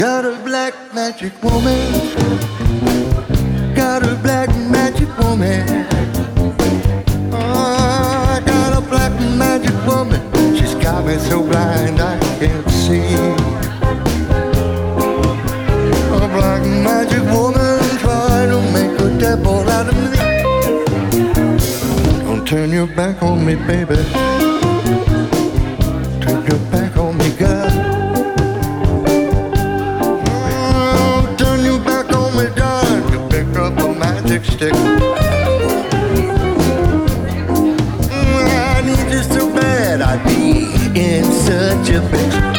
Got a black magic woman. Got a black magic woman. Oh, I got a black magic woman. She's got me so blind I can't see. A black magic woman trying to make a devil out of me. Don't turn your back on me, baby. Turn your back on me, girl. Stick. I need you so bad, I'd be in such a bitch.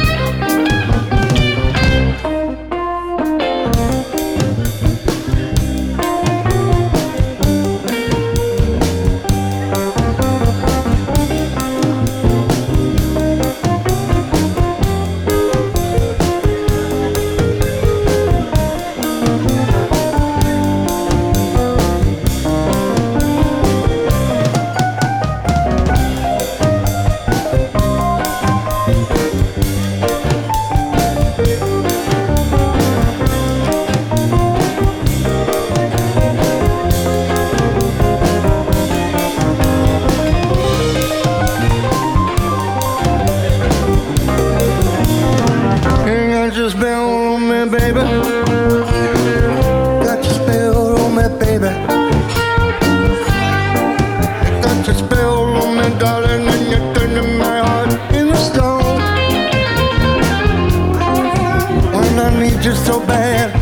Just so bad.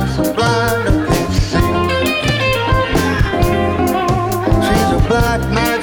Black man.